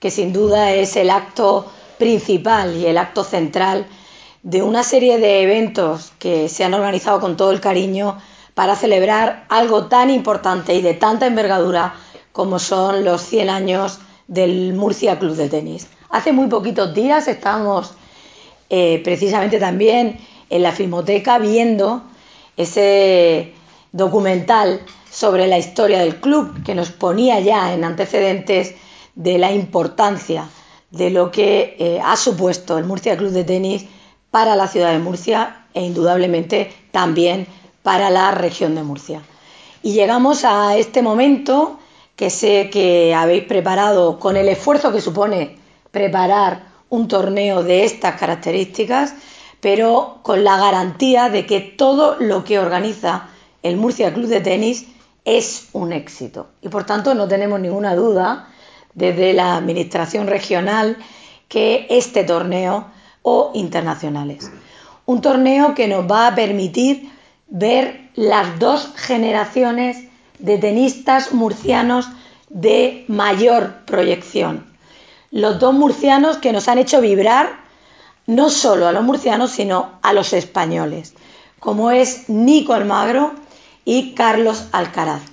que sin duda es el acto principal y el acto central de una serie de eventos que se han organizado con todo el cariño para celebrar algo tan importante y de tanta envergadura como son los 100 años del Murcia Club de Tenis. Hace muy poquitos días estábamos precisamente también en la Filmoteca viendo ese documental sobre la historia del club que nos ponía ya en antecedentes de la importancia de lo que ha supuesto el Murcia Club de Tenis para la ciudad de Murcia e indudablemente también para la región de Murcia. Y llegamos a este momento que sé que habéis preparado con el esfuerzo que supone preparar un torneo de estas características, pero con la garantía de que todo lo que organiza el Murcia Club de Tenis es un éxito. Y por tanto no tenemos ninguna duda desde la administración regional que este torneo o internacionales. Un torneo que nos va a permitir ver las dos generaciones de tenistas murcianos de mayor proyección. Los dos murcianos que nos han hecho vibrar no solo a los murcianos, sino a los españoles, como es Nico Almagro y Carlos Alcaraz.